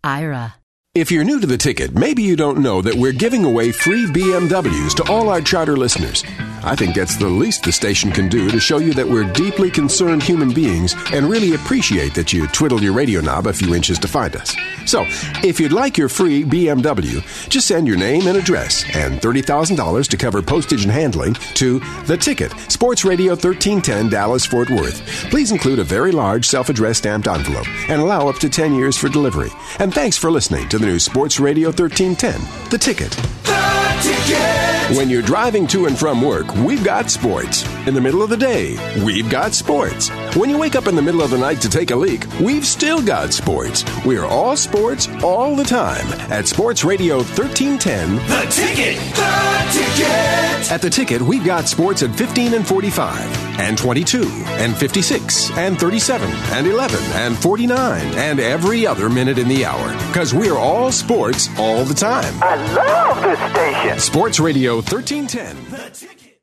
Ira. If you're new to the ticket, maybe you don't know that we're giving away free BMWs to all our charter listeners. I think that's the least the station can do to show you that we're deeply concerned human beings and really appreciate that you twiddle your radio knob a few inches to find us. So, if you'd like your free BMW, just send your name and address and $30,000 to cover postage and handling to The Ticket, Sports Radio 1310 Dallas-Fort Worth. Please include a very large self-addressed stamped envelope and allow up to 10 years for delivery. And thanks for listening to the new Sports Radio 1310, The Ticket. The Ticket! When you're driving to and from work, we've got sports. In the middle of the day, we've got sports. When you wake up in the middle of the night to take a leak, we've still got sports. We're all sports all the time at Sports Radio 1310. The Ticket! The Ticket! At The Ticket, we've got sports at 15 and 45, and 22, and 56, and 37, and 11, and 49, and every other minute in the hour. Because we're all sports all the time. I love this station! Sports Radio 1310. The Ticket!